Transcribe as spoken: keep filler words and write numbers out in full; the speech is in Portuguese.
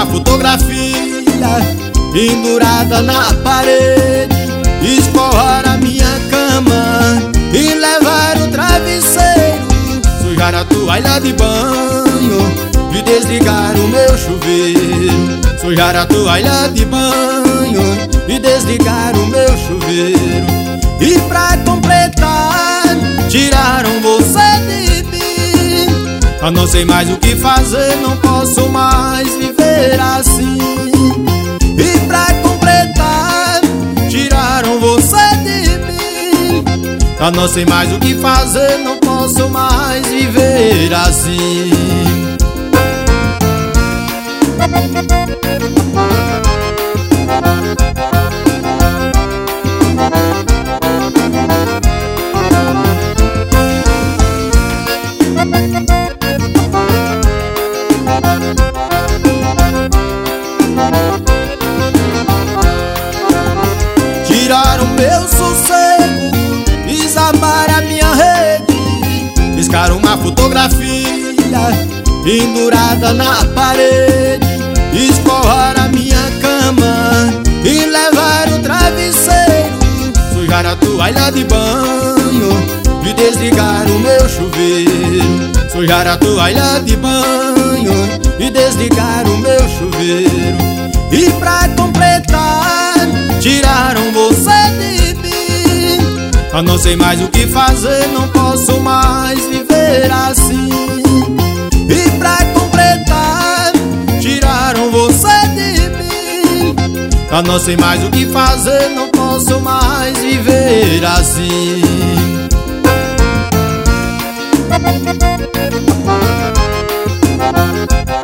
fotografia pendurada na parede, escovar a minha cama e levar o travesseiro, sujar a toalha de banho e desligar o meu chuveiro, sujar a toalha de banho e desligar o meu chuveiro. E pra completar, tiraram você de mim. Eu não sei mais o que fazer, não posso mais viver assim. E pra completar, tiraram você de mim. Eu não sei mais o que fazer, não posso mais viver assim. Tiraram meu sossego, desarmaram a minha rede, riscaram uma fotografia pendurada na parede, escovaram a minha cama e levaram o travesseiro, sujaram a toalha de banho e desligaram o meu chuveiro, sujaram a toalha de banho e desligaram o meu chuveiro. E pra completar, tiraram você de mim. Eu não sei mais o que fazer, não posso mais viver assim. E pra completar, tiraram você de mim. Eu não sei mais o que fazer, não posso mais viver assim. Música